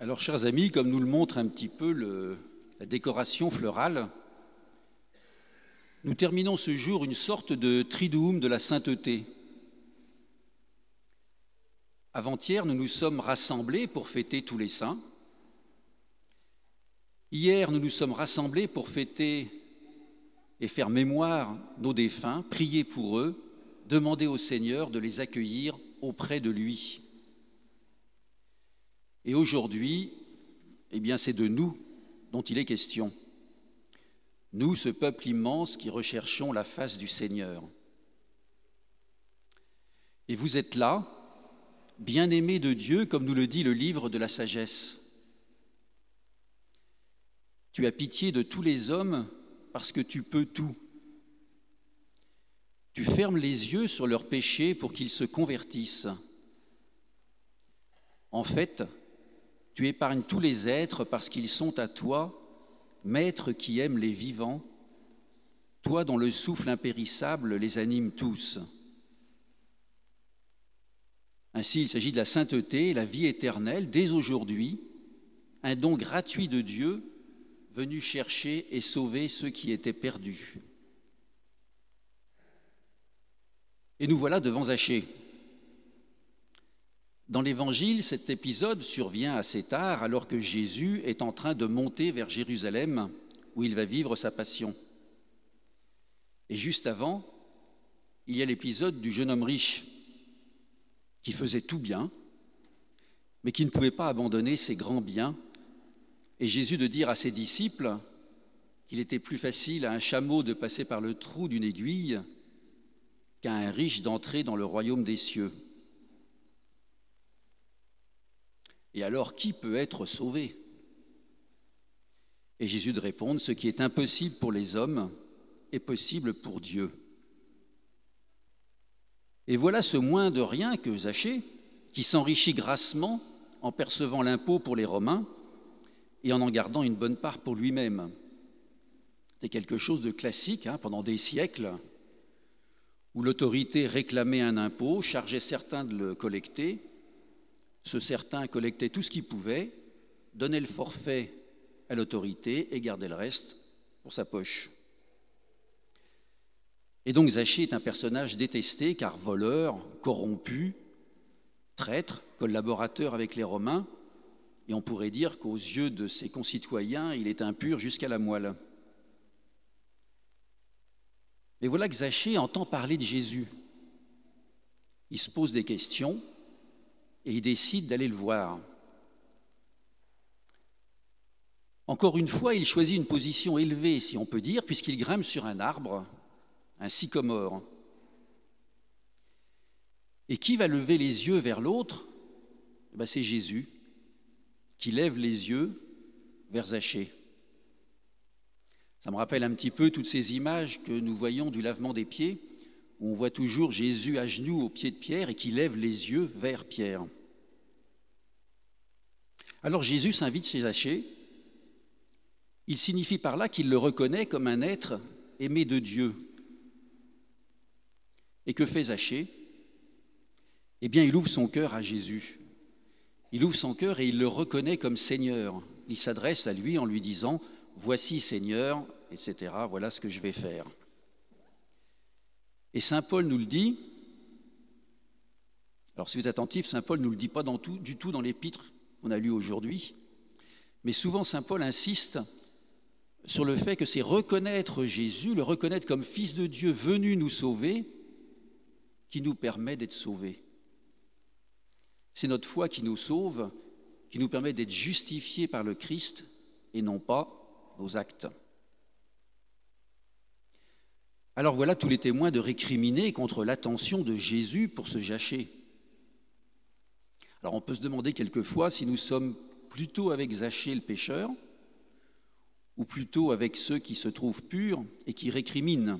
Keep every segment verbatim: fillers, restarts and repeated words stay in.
Alors, chers amis, comme nous le montre un petit peu le, la décoration florale, nous terminons ce jour une sorte de triduum de la sainteté. Avant-hier, nous nous sommes rassemblés pour fêter tous les saints. Hier, nous nous sommes rassemblés pour fêter et faire mémoire nos défunts, prier pour eux, demander au Seigneur de les accueillir auprès de lui. Et aujourd'hui, eh bien, c'est de nous dont il est question. Nous, ce peuple immense qui recherchons la face du Seigneur. Et vous êtes là, bien-aimés de Dieu, comme nous le dit le livre de la sagesse. Tu as pitié de tous les hommes parce que tu peux tout. Tu fermes les yeux sur leurs péchés pour qu'ils se convertissent. En fait, tu épargnes tous les êtres parce qu'ils sont à toi, Maître qui aime les vivants, toi dont le souffle impérissable les anime tous. Ainsi, il s'agit de la sainteté, la vie éternelle, dès aujourd'hui, un don gratuit de Dieu venu chercher et sauver ceux qui étaient perdus. Et nous voilà devant Zachée. Dans l'Évangile, cet épisode survient assez tard, alors que Jésus est en train de monter vers Jérusalem, où il va vivre sa passion. Et juste avant, il y a l'épisode du jeune homme riche, qui faisait tout bien, mais qui ne pouvait pas abandonner ses grands biens. Et Jésus de dire à ses disciples qu'il était plus facile à un chameau de passer par le trou d'une aiguille qu'à un riche d'entrer dans le royaume des cieux. Et alors, qui peut être sauvé? Et Jésus de répondre, ce qui est impossible pour les hommes est possible pour Dieu. Et voilà ce moins de rien que Zachée, qui s'enrichit grassement en percevant l'impôt pour les Romains et en en gardant une bonne part pour lui-même. C'est quelque chose de classique hein, pendant des siècles, où l'autorité réclamait un impôt, chargeait certains de le collecter. Ce certain collectait tout ce qu'il pouvait, donnait le forfait à l'autorité et gardait le reste pour sa poche. Et donc Zachée est un personnage détesté car voleur, corrompu, traître, collaborateur avec les Romains, et on pourrait dire qu'aux yeux de ses concitoyens, il est impur jusqu'à la moelle. Mais voilà que Zachée entend parler de Jésus. Il se pose des questions, et il décide d'aller le voir. Encore une fois, il choisit une position élevée, si on peut dire, puisqu'il grimpe sur un arbre, un sycomore. Et qui va lever les yeux vers l'autre? Ben, c'est Jésus, qui lève les yeux vers Zachée. Ça me rappelle un petit peu toutes ces images que nous voyons du lavement des pieds, où on voit toujours Jésus à genoux au pied de Pierre et qui lève les yeux vers Pierre. Alors Jésus s'invite chez Zachée. Il signifie par là qu'il le reconnaît comme un être aimé de Dieu. Et que fait Zachée? Eh bien, il ouvre son cœur à Jésus. Il ouvre son cœur et il le reconnaît comme Seigneur. Il s'adresse à lui en lui disant « Voici Seigneur, et cetera, voilà ce que je vais faire. » Et saint Paul nous le dit, alors si vous êtes attentifs, saint Paul ne nous le dit pas dans tout, du tout dans l'épître qu'on a lu aujourd'hui, mais souvent saint Paul insiste sur le fait que c'est reconnaître Jésus, le reconnaître comme Fils de Dieu venu nous sauver, qui nous permet d'être sauvés. C'est notre foi qui nous sauve, qui nous permet d'être justifiés par le Christ et non pas nos actes. Alors voilà tous les témoins de récriminer contre l'attention de Jésus pour se Zachée. Alors on peut se demander quelquefois si nous sommes plutôt avec Zachée le pécheur ou plutôt avec ceux qui se trouvent purs et qui récriminent.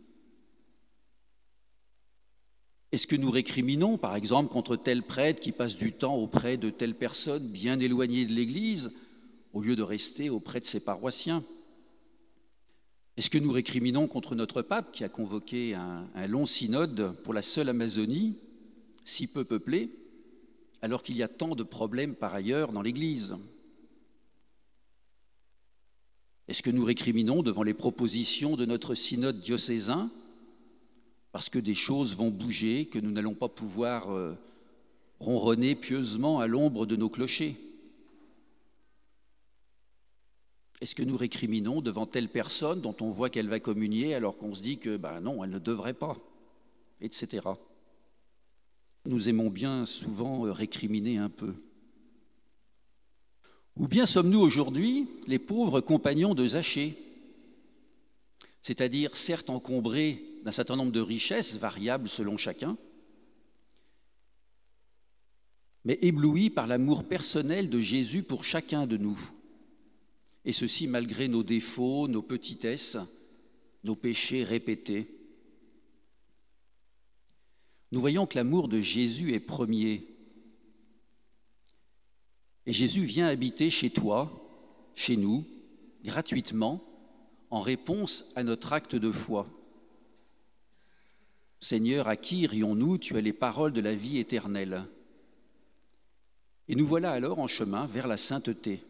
Est-ce que nous récriminons, par exemple, contre tel prêtre qui passe du temps auprès de telle personne bien éloignée de l'Église, au lieu de rester auprès de ses paroissiens? Est-ce que nous récriminons contre notre pape qui a convoqué un, un long synode pour la seule Amazonie, si peu peuplée, alors qu'il y a tant de problèmes par ailleurs dans l'Église? Est-ce que nous récriminons devant les propositions de notre synode diocésain parce que des choses vont bouger, que nous n'allons pas pouvoir euh, ronronner pieusement à l'ombre de nos clochers? Est-ce que nous récriminons devant telle personne dont on voit qu'elle va communier alors qu'on se dit que ben non, elle ne devrait pas, et cetera. Nous aimons bien souvent récriminer un peu. Ou bien sommes-nous aujourd'hui les pauvres compagnons de Zachée, c'est-à-dire certes encombrés d'un certain nombre de richesses variables selon chacun, mais éblouis par l'amour personnel de Jésus pour chacun de nous, et ceci malgré nos défauts, nos petitesses, nos péchés répétés. Nous voyons que l'amour de Jésus est premier. Et Jésus vient habiter chez toi, chez nous, gratuitement, en réponse à notre acte de foi. Seigneur, à qui irions-nous? Tu as les paroles de la vie éternelle. Et nous voilà alors en chemin vers la sainteté.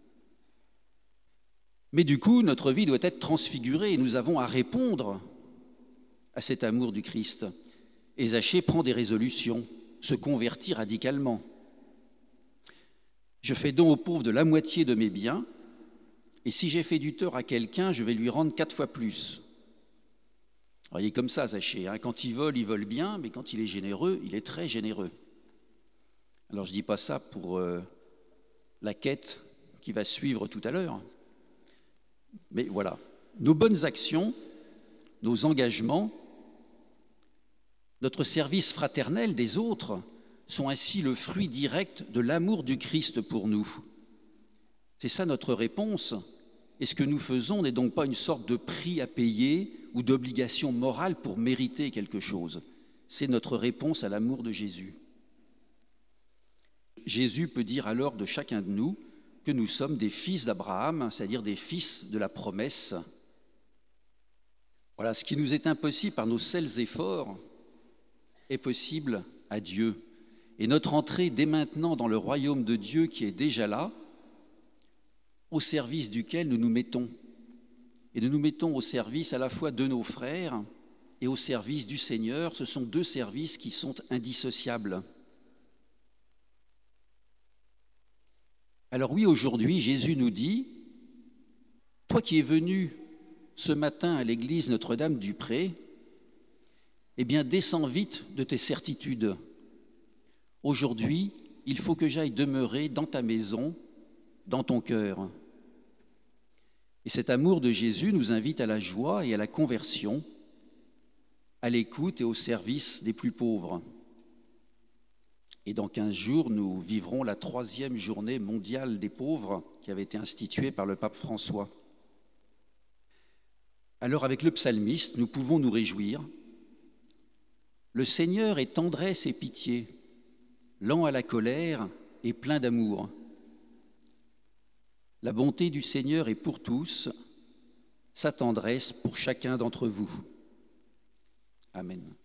Mais du coup, notre vie doit être transfigurée et nous avons à répondre à cet amour du Christ. Et Zachée prend des résolutions, se convertit radicalement. Je fais don aux pauvres de la moitié de mes biens, et si j'ai fait du tort à quelqu'un, je vais lui rendre quatre fois plus. Alors, il est comme ça, Zachée, hein. Quand il vole, il vole bien, mais quand il est généreux, il est très généreux. Alors je ne dis pas ça pour euh, la quête qui va suivre tout à l'heure, mais voilà, nos bonnes actions, nos engagements, notre service fraternel des autres sont ainsi le fruit direct de l'amour du Christ pour nous. C'est ça notre réponse. Et ce que nous faisons n'est donc pas une sorte de prix à payer ou d'obligation morale pour mériter quelque chose. C'est notre réponse à l'amour de Jésus. Jésus peut dire alors de chacun de nous que nous sommes des fils d'Abraham, c'est-à-dire des fils de la promesse. Voilà, ce qui nous est impossible par nos seuls efforts est possible à Dieu. Et notre entrée dès maintenant dans le royaume de Dieu qui est déjà là, au service duquel nous nous mettons. Et nous nous mettons au service à la fois de nos frères et au service du Seigneur. Ce sont deux services qui sont indissociables. Alors oui, aujourd'hui, Jésus nous dit, toi qui es venu ce matin à l'église Notre-Dame-du-Pré, eh bien, descends vite de tes certitudes. Aujourd'hui, il faut que j'aille demeurer dans ta maison, dans ton cœur. Et cet amour de Jésus nous invite à la joie et à la conversion, à l'écoute et au service des plus pauvres. Et dans quinze jours, nous vivrons la troisième journée mondiale des pauvres qui avait été instituée par le pape François. Alors avec le psalmiste, nous pouvons nous réjouir. Le Seigneur est tendresse et pitié, lent à la colère et plein d'amour. La bonté du Seigneur est pour tous, sa tendresse pour chacun d'entre vous. Amen.